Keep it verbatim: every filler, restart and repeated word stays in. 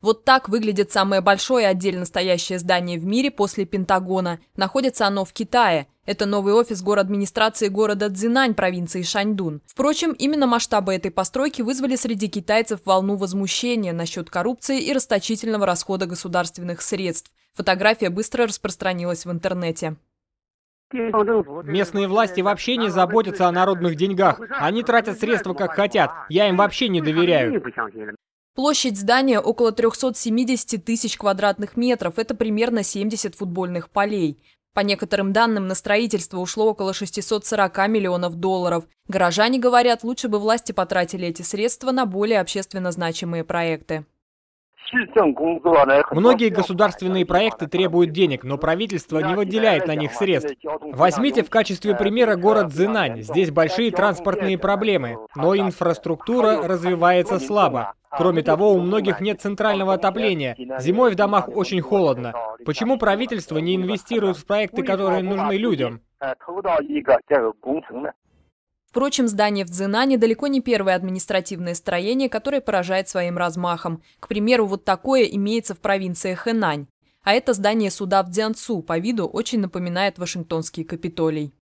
Вот так выглядит самое большое отдельно стоящее здание в мире после Пентагона. Находится оно в Китае. Это новый офис городадминистрации города Цзинань провинции Шаньдун. Впрочем, именно масштабы этой постройки вызвали среди китайцев волну возмущения насчет коррупции и расточительного расхода государственных средств. Фотография быстро распространилась в интернете. Местные власти вообще не заботятся о народных деньгах. Они тратят средства как хотят. Я им вообще не доверяю. Площадь здания около трёхсот семидесяти тысяч квадратных метров. Это примерно семьдесят футбольных полей. По некоторым данным, на строительство ушло около шестисот сорока миллионов долларов. Горожане говорят, лучше бы власти потратили эти средства на более общественно значимые проекты. Многие государственные проекты требуют денег, но правительство не выделяет на них средств. Возьмите в качестве примера город Цзинань. Здесь большие транспортные проблемы, но инфраструктура развивается слабо. Кроме того, у многих нет центрального отопления. Зимой в домах очень холодно. Почему правительство не инвестирует в проекты, которые нужны людям? Впрочем, здание в Цзинане далеко не первое административное строение, которое поражает своим размахом. К примеру, вот такое имеется в провинции Хэнань. А это здание суда в Цзянцу, по виду очень напоминает Вашингтонский Капитолий.